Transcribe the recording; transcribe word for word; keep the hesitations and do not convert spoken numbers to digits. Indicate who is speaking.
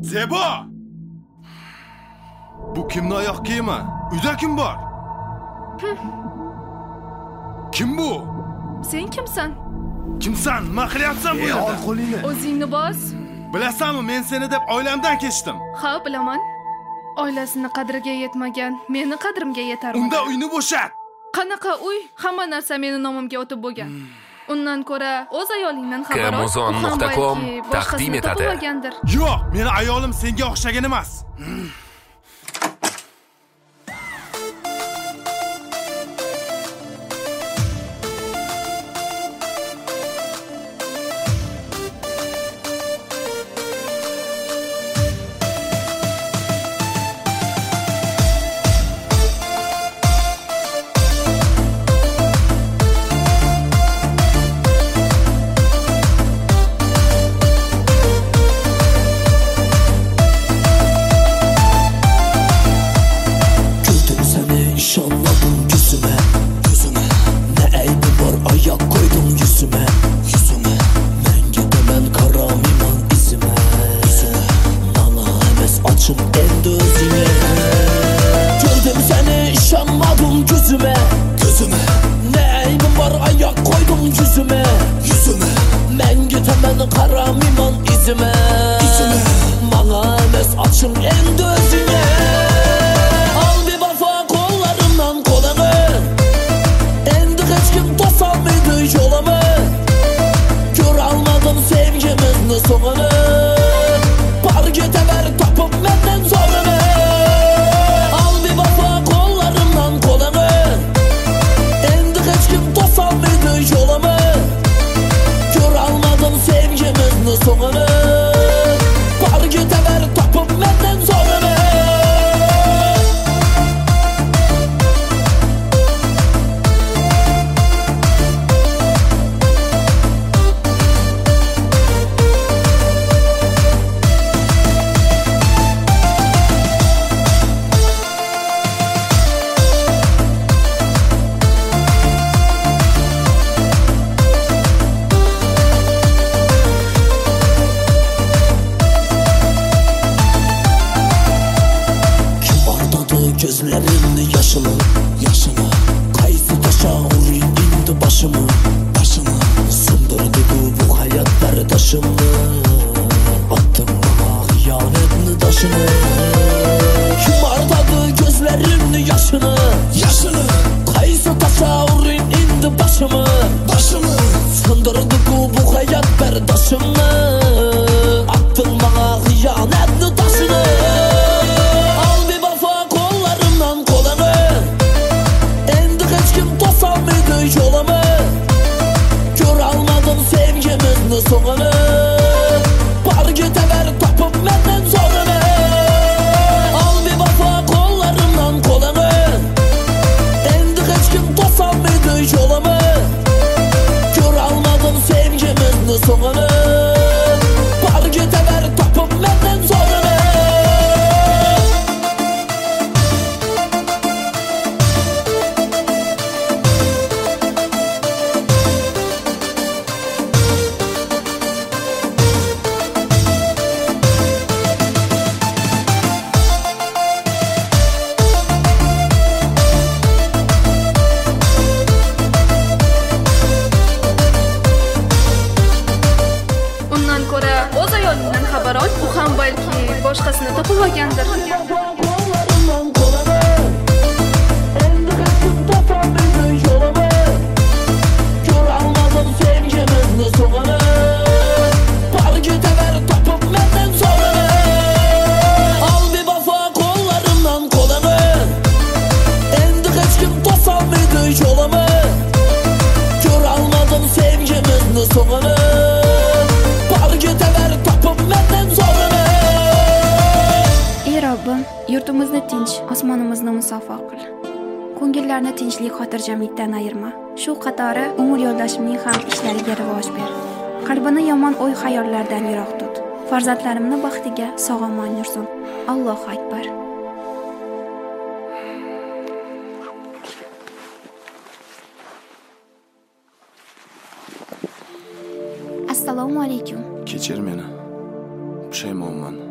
Speaker 1: Zebo! Bu kimning oyoq kiyimi? Uyda kim bor? Kim bu?
Speaker 2: Sen kimsan?
Speaker 1: Kimsan? Nima qilyapsan bu yerda?
Speaker 3: Ol qo'lingni.
Speaker 2: O'zingni bos.
Speaker 1: Bilasanmi, men seni deb oilamdan kechdim.
Speaker 2: Ha, bilaman. Oilasini qadriga yetmagan, meni qadrimga yetar.
Speaker 1: Unda uyni bo'shat.
Speaker 2: Qanaqa uy? Hamma narsa meni nomimga o'tib bo'lgan. Undan ko'ra o'z ayolingdan xabar ol.
Speaker 4: Kamozon nuqta com taqdim etadi.
Speaker 1: Yo'q, meni ayolim senga o'xshagan emas.
Speaker 5: Yurtimizni tinch, osmonimizni musafo qil. Ko'ngillarni tinchlik, xotirjamlikdan ayirma. Shu qatori umr yo'ldashimning ham ishlariga rivoj ber. Qalbini yomon o'y xayollardan yiroq tut. Farzandlarimni baxtiga sog'-omon yursin. Allohu akbar. Assalomu alaykum.
Speaker 1: Kechir meni. Pushaymonman.